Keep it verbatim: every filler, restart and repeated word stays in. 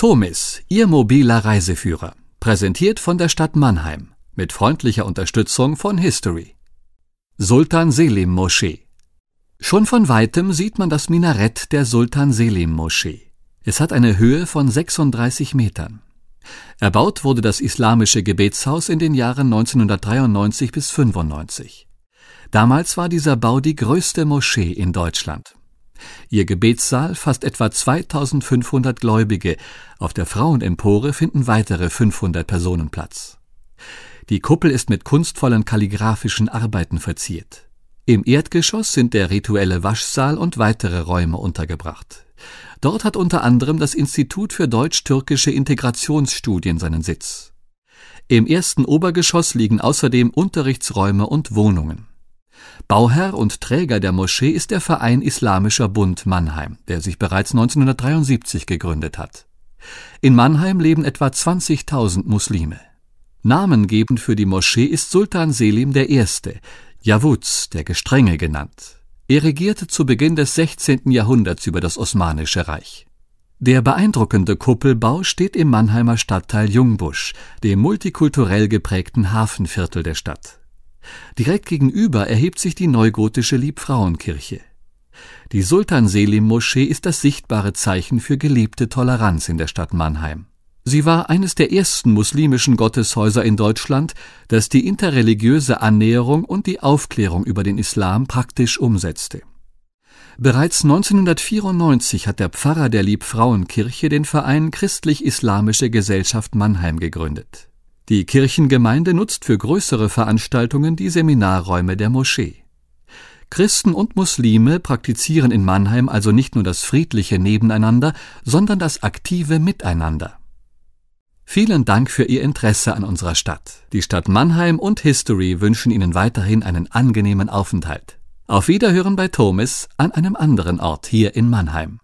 Tomis, Ihr mobiler Reiseführer. Präsentiert von der Stadt Mannheim. Mit freundlicher Unterstützung von History. Sultan Selim Moschee. Schon von weitem sieht man das Minarett der Sultan Selim Moschee. Es hat eine Höhe von sechsunddreißig Metern. Erbaut wurde das islamische Gebetshaus in den Jahren neunzehnhundertdreiundneunzig bis fünfundneunzig. Damals war dieser Bau die größte Moschee in Deutschland. Ihr Gebetssaal fasst etwa zweitausendfünfhundert Gläubige. Auf der Frauenempore finden weitere fünfhundert Personen Platz. Die Kuppel ist mit kunstvollen kalligraphischen Arbeiten verziert. Im Erdgeschoss sind der rituelle Waschsaal und weitere Räume untergebracht. Dort hat unter anderem das Institut für deutsch-türkische Integrationsstudien seinen Sitz. Im ersten Obergeschoss liegen außerdem Unterrichtsräume und Wohnungen. Bauherr und Träger der Moschee ist der Verein Islamischer Bund Mannheim, der sich bereits neunzehnhundertdreiundsiebzig gegründet hat. In Mannheim leben etwa zwanzigtausend Muslime. Namengebend für die Moschee ist Sultan Selim der Erste, Yavuz, der Gestrenge genannt. Er regierte zu Beginn des sechzehnten Jahrhunderts über das Osmanische Reich. Der beeindruckende Kuppelbau steht im Mannheimer Stadtteil Jungbusch, dem multikulturell geprägten Hafenviertel der Stadt. Direkt gegenüber erhebt sich die neugotische Liebfrauenkirche. Die Sultan Selim Moschee ist das sichtbare Zeichen für gelebte Toleranz in der Stadt Mannheim. Sie war eines der ersten muslimischen Gotteshäuser in Deutschland, das die interreligiöse Annäherung und die Aufklärung über den Islam praktisch umsetzte. Bereits neunzehnhundertvierundneunzig hat der Pfarrer der Liebfrauenkirche den Verein Christlich-Islamische Gesellschaft Mannheim gegründet. Die Kirchengemeinde nutzt für größere Veranstaltungen die Seminarräume der Moschee. Christen und Muslime praktizieren in Mannheim also nicht nur das friedliche Nebeneinander, sondern das aktive Miteinander. Vielen Dank für Ihr Interesse an unserer Stadt. Die Stadt Mannheim und History wünschen Ihnen weiterhin einen angenehmen Aufenthalt. Auf Wiederhören bei Tomis an einem anderen Ort hier in Mannheim.